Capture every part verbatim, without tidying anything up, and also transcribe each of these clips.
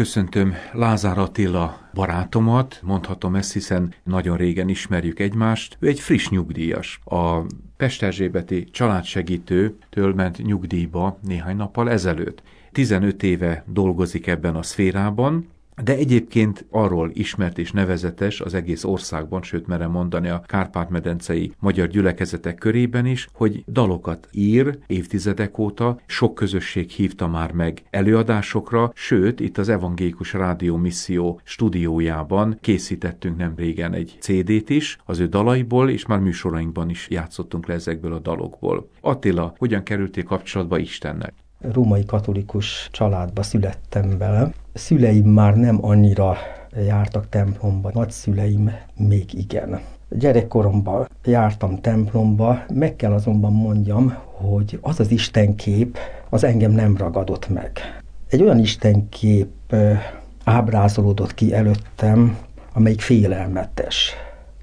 Köszöntöm Lázár Attila barátomat, mondhatom ezt, hiszen nagyon régen ismerjük egymást. Ő egy friss nyugdíjas. A pesterzsébeti családsegítőtől ment nyugdíjba néhány nappal ezelőtt. tizenöt éve dolgozik ebben a szférában, de egyébként arról ismert és nevezetes az egész országban, sőt merem mondani a kárpát-medencei magyar gyülekezetek körében is, hogy dalokat ír évtizedek óta, sok közösség hívta már meg előadásokra, sőt itt az Evangélikus Rádió Misszió stúdiójában készítettünk nem régen egy cé dét is az ő dalaiból, és már műsorainkban is játszottunk le ezekből a dalokból. Attila, hogyan kerültél kapcsolatba Istennel? Római katolikus családba születtem bele. Szüleim már nem annyira jártak templomba, nagyszüleim még igen. Gyerekkoromban jártam templomba, meg kell azonban mondjam, hogy az az istenkép, az engem nem ragadott meg. Egy olyan istenkép ábrázolódott ki előttem, amelyik félelmetes,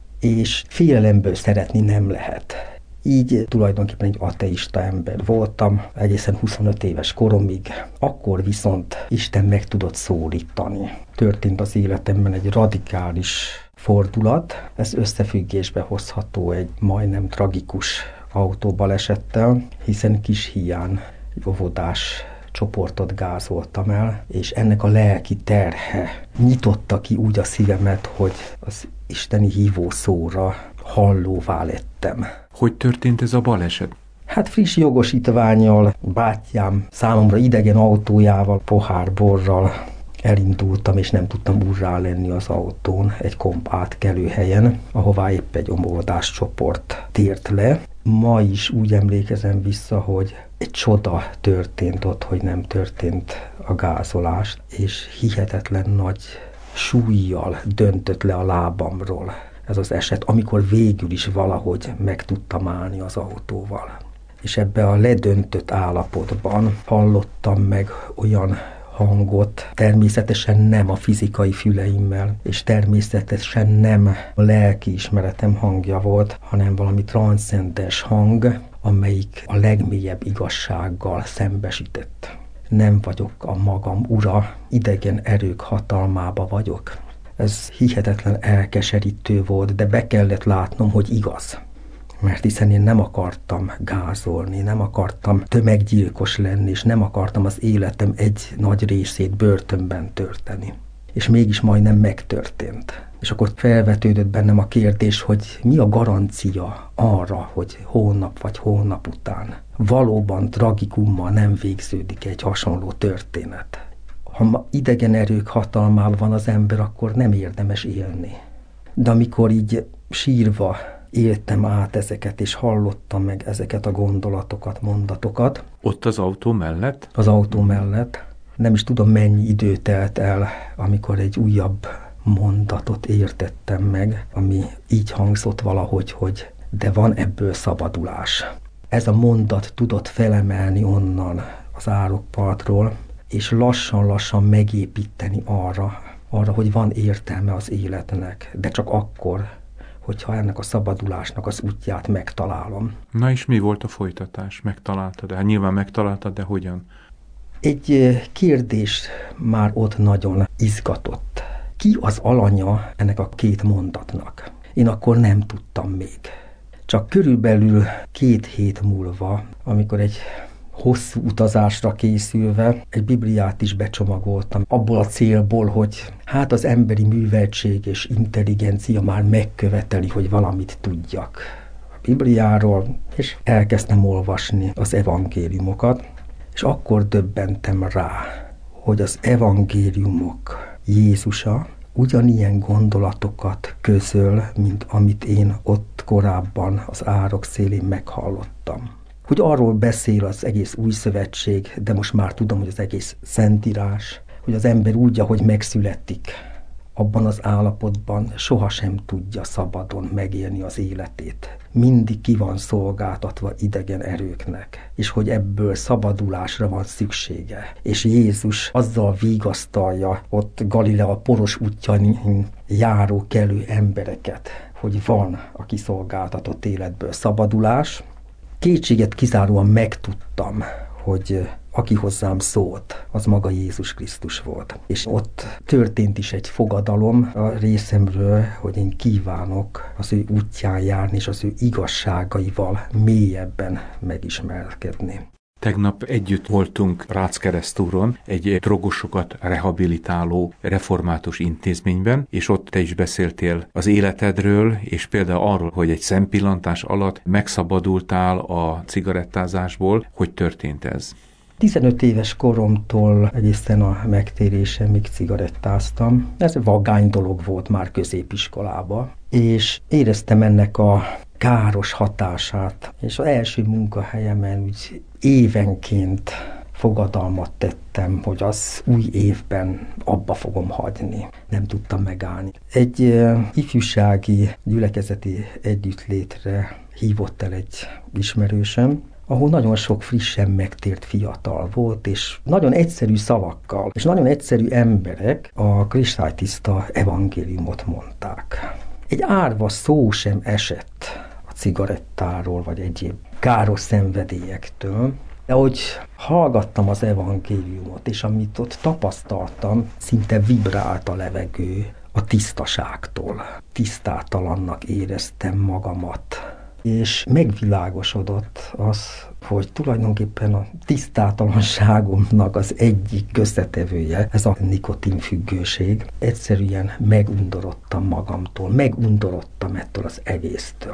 és félelemből szeretni nem lehet. Így tulajdonképpen egy ateista ember voltam egészen huszonöt éves koromig. Akkor viszont Isten meg tudott szólítani. Történt az életemben egy radikális fordulat. Ez összefüggésbe hozható egy majdnem tragikus autóbalesettel, hiszen Kishián egy óvodás csoportot gázoltam el, és ennek a lelki terhe nyitotta ki úgy a szívemet, hogy az isteni hívószóra hallóvá lettem. Hogy történt ez a baleset? Hát friss jogosítvánnyal, bátyám számomra idegen autójával, pohár borral elindultam, és nem tudtam urrá lenni az autón egy komp átkelő helyen, ahová épp egy óvodás csoport tért le. Ma is úgy emlékezem vissza, hogy egy csoda történt ott, hogy nem történt a gázolás, és hihetetlen nagy súlyjal döntött le a lábamról ez az eset, amikor végül is valahogy meg tudtam állni az autóval. És ebbe a ledöntött állapotban hallottam meg olyan hangot, természetesen nem a fizikai füleimmel, és természetesen nem a lelkiismeretem hangja volt, hanem valami transzcendens hang, amelyik a legmélyebb igazsággal szembesített. Nem vagyok a magam ura, idegen erők hatalmába vagyok. Ez hihetetlen elkeserítő volt, de be kellett látnom, hogy igaz. Mert hiszen én nem akartam gázolni, nem akartam tömeggyilkos lenni, és nem akartam az életem egy nagy részét börtönben tölteni. És mégis majdnem megtörtént. És akkor felvetődött bennem a kérdés, hogy mi a garancia arra, hogy hónap vagy hónap után valóban tragikummal nem végződik egy hasonló történet. Ha ma idegen erők hatalmában van az ember, akkor nem érdemes élni. De amikor így sírva éltem át ezeket, és hallottam meg ezeket a gondolatokat, mondatokat. Ott az autó mellett? Az autó mellett. Nem is tudom, mennyi idő telt el, amikor egy újabb mondatot értettem meg, ami így hangzott valahogy, hogy de van ebből szabadulás. Ez a mondat tudott felemelni onnan az árokpartról, és lassan-lassan megépíteni arra, arra, hogy van értelme az életnek, de csak akkor, hogyha ennek a szabadulásnak az útját megtalálom. Na és mi volt a folytatás? Megtaláltad? Hát nyilván megtaláltad, de hogyan? Egy kérdés már ott nagyon izgatott. Ki az alanya ennek a két mondatnak? Én akkor nem tudtam még. Csak körülbelül két hét múlva, amikor egy hosszú utazásra készülve egy Bibliát is becsomagoltam, abból a célból, hogy hát az emberi műveltség és intelligencia már megköveteli, hogy valamit tudjak a Bibliáról, és elkezdtem olvasni az evangéliumokat, és akkor döbbentem rá, hogy az evangéliumok Jézusa ugyanilyen gondolatokat közöl, mint amit én ott korábban az árok szélén meghallottam. Hogy arról beszél az egész új szövetség, de most már tudom, hogy az egész szentírás, hogy az ember úgy, ahogy megszületik, abban az állapotban sohasem tudja szabadon megélni az életét. Mindig ki van szolgáltatva idegen erőknek, és hogy ebből szabadulásra van szüksége. És Jézus azzal vigasztalja ott Galilea poros útjain járó kelő embereket, hogy van a kiszolgáltatott életből szabadulás. Kétséget kizáróan megtudtam, hogy aki hozzám szólt, az maga Jézus Krisztus volt. És ott történt is egy fogadalom a részemről, hogy én kívánok az ő útján járni, és az ő igazságaival mélyebben megismerkedni. Tegnap együtt voltunk Ráckeresztúron, egy drogosokat rehabilitáló református intézményben, és ott te is beszéltél az életedről, és például arról, hogy egy szempillantás alatt megszabadultál a cigarettázásból. Hogy történt ez? tizenöt éves koromtól egészen a megtérésemig cigarettáztam. Ez vagány dolog volt már középiskolában, és éreztem ennek a káros hatását, és az első munkahelyemen úgy évenként fogadalmat tettem, hogy az új évben abba fogom hagyni. Nem tudtam megállni. Egy uh, ifjúsági gyülekezeti együttlétre hívott el egy ismerősöm, ahol nagyon sok frissen megtért fiatal volt, és nagyon egyszerű szavakkal, és nagyon egyszerű emberek a kristálytiszta evangéliumot mondták. Egy árva szó sem esett a cigarettáról, vagy egyéb káros szenvedélyektől, de ahogy hallgattam az evangéliumot, és amit ott tapasztaltam, szinte vibrált a levegő a tisztaságtól. Tisztátalannak éreztem magamat, és megvilágosodott az, hogy tulajdonképpen a tisztátalanságomnak az egyik összetevője, ez a nikotinfüggőség. Egyszerűen megundorodtam magamtól, megundorodtam ettől az egésztől.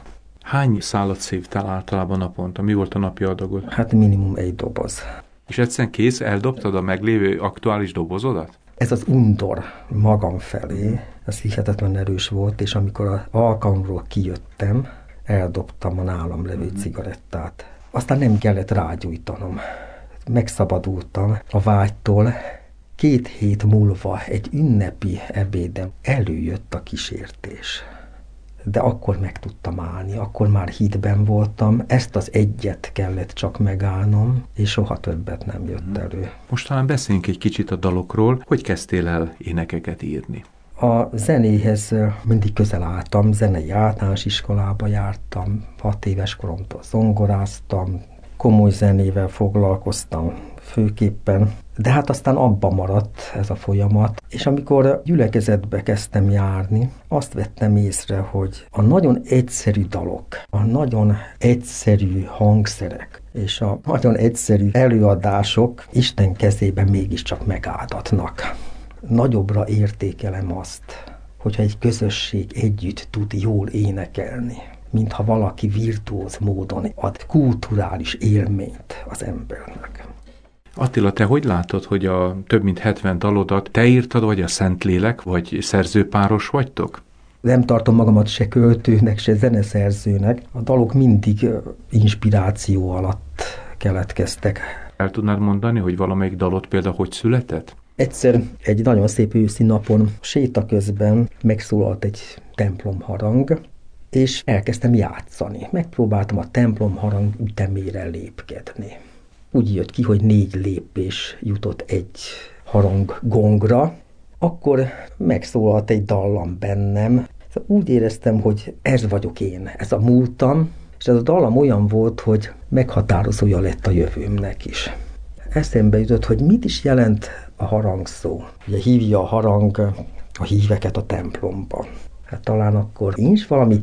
Hány szálat szívtál általában naponta? Mi volt a napi adagod? Hát minimum egy doboz. És egyszerűen kész, eldobtad a meglévő aktuális dobozodat? Ez az undor magam felé, ez hihetetlen erős volt, és amikor az alkalomról kijöttem, eldobtam a nálam levő cigarettát. Aztán nem kellett rágyújtanom. Megszabadultam a vágytól. Két hét múlva egy ünnepi ebéden előjött a kísértés. De akkor meg tudtam állni, akkor már hitben voltam, ezt az egyet kellett csak megállnom, és soha többet nem jött elő. Most talán beszéljünk egy kicsit a dalokról, hogy kezdtél el énekeket írni. A zenéhez mindig közel álltam, zenei általános iskolába jártam, hat éves koromtól zongoráztam, komoly zenével foglalkoztam főképpen, de hát aztán abba maradt ez a folyamat, és amikor gyülekezetbe kezdtem járni, azt vettem észre, hogy a nagyon egyszerű dalok, a nagyon egyszerű hangszerek, és a nagyon egyszerű előadások Isten kezében mégiscsak megáldatnak. Nagyobbra értékelem azt, hogyha egy közösség együtt tud jól énekelni, mintha valaki virtuóz módon ad kulturális élményt az embernek. Attila, te hogy látod, hogy a több mint hetven dalodat te írtad, vagy a Szentlélek, vagy szerzőpáros vagytok? Nem tartom magamat se költőnek, se zeneszerzőnek. A dalok mindig inspiráció alatt keletkeztek. El tudnád mondani, hogy valamelyik dalot például hogy született? Egyszer egy nagyon szép őszi napon séta közben megszólalt egy templomharang, és elkezdtem játszani. Megpróbáltam a templomharang ütemére lépkedni. Úgy jött ki, hogy négy lépés jutott egy harang gongra, akkor megszólalt egy dallam bennem. Úgy éreztem, hogy ez vagyok én, ez a múltam, és ez a dallam olyan volt, hogy meghatározója lett a jövőmnek is. Eszembe jutott, hogy mit is jelent a harangszó. Ugye hívja a harang a híveket a templomba. Hát talán akkor én is valami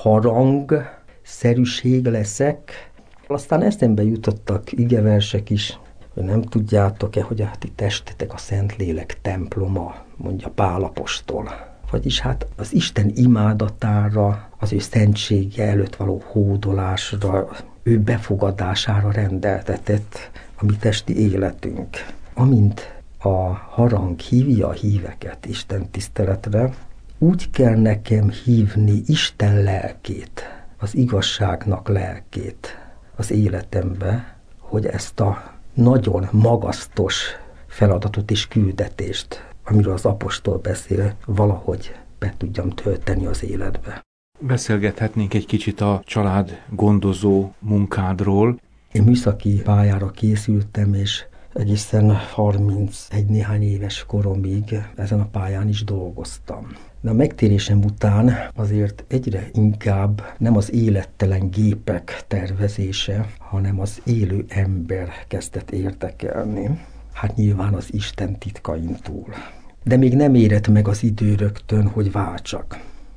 harangszerűség leszek. Aztán eszembe jutottak igeversek is, hogy nem tudjátok-e, hogy a ti testetek a Szentlélek temploma, mondja Pál apostol. Vagyis hát az Isten imádatára, az ő szentsége előtt való hódolásra, ő befogadására rendeltetett a mi testi életünk. Amint a harang hívja a híveket Isten tiszteletre, úgy kell nekem hívni Isten lelkét, az igazságnak lelkét az életembe, hogy ezt a nagyon magasztos feladatot és küldetést, amiről az apostol beszél, valahogy be tudjam tölteni az életbe. Beszélgethetnénk egy kicsit a család gondozó munkádról. Én műszaki pályára készültem, és egészen harmincegy néhány éves koromig ezen a pályán is dolgoztam. De a megtérésem után azért egyre inkább nem az élettelen gépek tervezése, hanem az élő ember kezdett érdekelni. Hát nyilván az Isten titkain túl. De még nem érett meg az idő rögtön, hogy váltsak.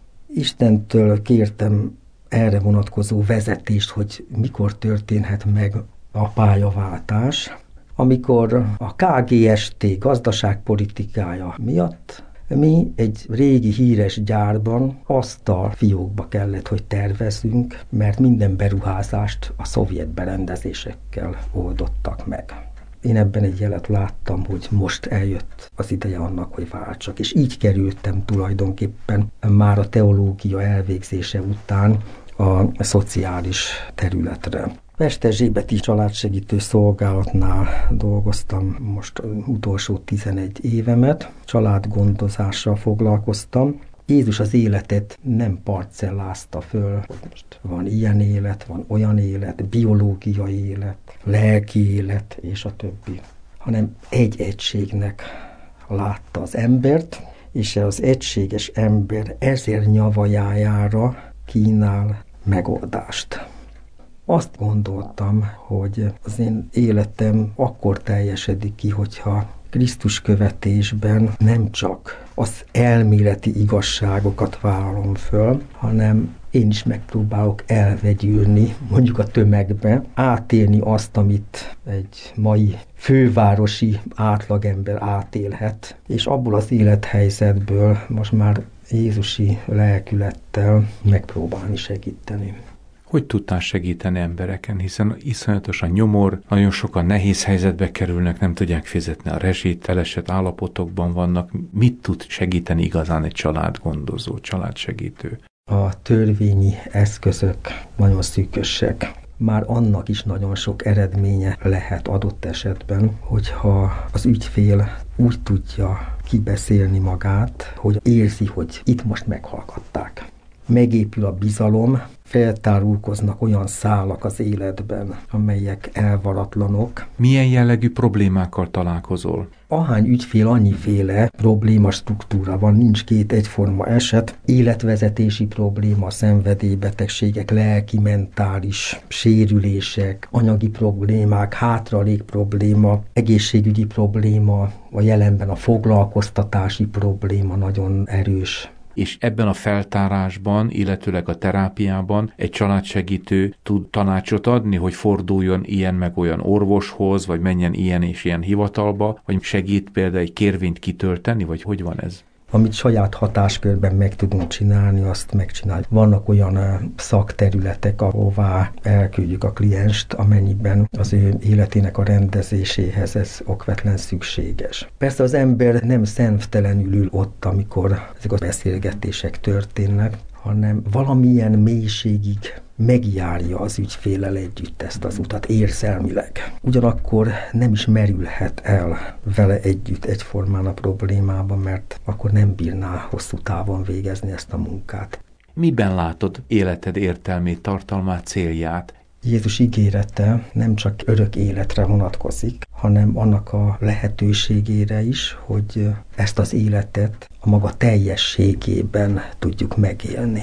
Istentől kértem erre vonatkozó vezetést, hogy mikor történhet meg a pályaváltás, amikor a ká gé es té gazdaságpolitikája miatt mi egy régi híres gyárban asztal fiókba kellett, hogy tervezzünk, mert minden beruházást a szovjet berendezésekkel oldottak meg. Én ebben egy jelet láttam, hogy most eljött az ideje annak, hogy váltsak, és így kerültem tulajdonképpen már a teológia elvégzése után a szociális területre. Pesterzsébeti családsegítő szolgálatnál dolgoztam most utolsó tizenegy évemet, családgondozással foglalkoztam. Jézus az életet nem parcellázta föl, hogy most van ilyen élet, van olyan élet, biológiai élet, lelki élet, és a többi, hanem egy egységnek látta az embert, és az egységes ember ezer nyavajájára kínál megoldást. Azt gondoltam, hogy az én életem akkor teljesedik ki, hogyha Krisztus követésben nem csak az elméleti igazságokat vállalom föl, hanem én is megpróbálok elvegyülni, mondjuk a tömegbe, átélni azt, amit egy mai fővárosi átlagember átélhet, és abból az élethelyzetből most már jézusi lelkülettel megpróbálni segíteni. Hogy tudtál segíteni embereken, hiszen iszonyatosan nyomor, nagyon sokan nehéz helyzetbe kerülnek, nem tudják fizetni a rezsit, elesett állapotokban vannak. Mit tud segíteni igazán egy családgondozó, családsegítő? A törvényi eszközök nagyon szűkösek. Már annak is nagyon sok eredménye lehet adott esetben, hogyha az ügyfél úgy tudja kibeszélni magát, hogy érzi, hogy itt most meghallgatták. Megépül a bizalom, feltárulkoznak olyan szálak az életben, amelyek elvaratlanok. Milyen jellegű problémákkal találkozol? Ahány ügyfél, annyiféle probléma struktúra van, nincs két egyforma eset. Életvezetési probléma, szenvedélybetegségek, lelki, mentális sérülések, anyagi problémák, hátralék probléma, egészségügyi probléma, a jelenben a foglalkoztatási probléma nagyon erős. És ebben a feltárásban, illetőleg a terápiában egy családsegítő tud tanácsot adni, hogy forduljon ilyen meg olyan orvoshoz, vagy menjen ilyen és ilyen hivatalba, vagy segít például egy kérvényt kitölteni, vagy hogy van ez? Amit saját hatáskörben meg tudunk csinálni, azt megcsináljuk. Vannak olyan szakterületek, ahová elküldjük a klienst, amennyiben az ő életének a rendezéséhez ez okvetlen szükséges. Persze az ember nem szemtelenül ül ott, amikor ezek a beszélgetések történnek, hanem valamilyen mélységig megjárja az ügyféllel együtt ezt az utat érzelmileg. Ugyanakkor nem is merülhet el vele együtt egyformán a problémába, mert akkor nem bírná hosszú távon végezni ezt a munkát. Miben látod életed értelmét, tartalmát, célját? Jézus ígérete nem csak örök életre vonatkozik, hanem annak a lehetőségére is, hogy ezt az életet a maga teljességében tudjuk megélni.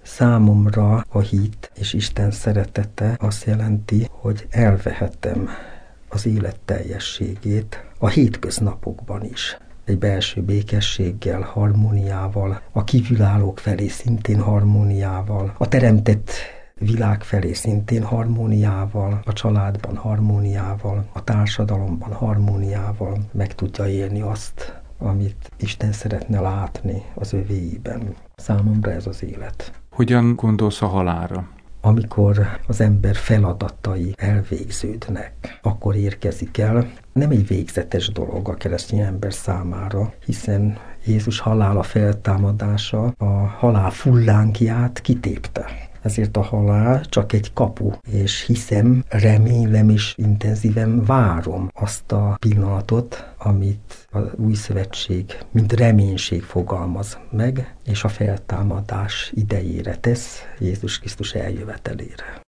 Számomra a hit és Isten szeretete azt jelenti, hogy elvehetem az élet teljességét a hétköznapokban is. Egy belső békességgel, harmóniával, a kívülállók felé szintén harmóniával, a teremtett világ felé szintén harmóniával, a családban harmóniával, a társadalomban harmóniával meg tudja élni azt, amit Isten szeretne látni az övéiben. Számomra ez az élet. Hogyan gondolsz a halálra? Amikor az ember feladatai elvégződnek, akkor érkezik el. Nem egy végzetes dolog a keresztény ember számára, hiszen Jézus halála feltámadása a halál fullánkját kitépte. Ezért a halál csak egy kapu, és hiszem, remélem és intenzíven várom azt a pillanatot, amit az új szövetség, mint reménység fogalmaz meg, és a feltámadás idejére tesz Jézus Krisztus eljövetelére.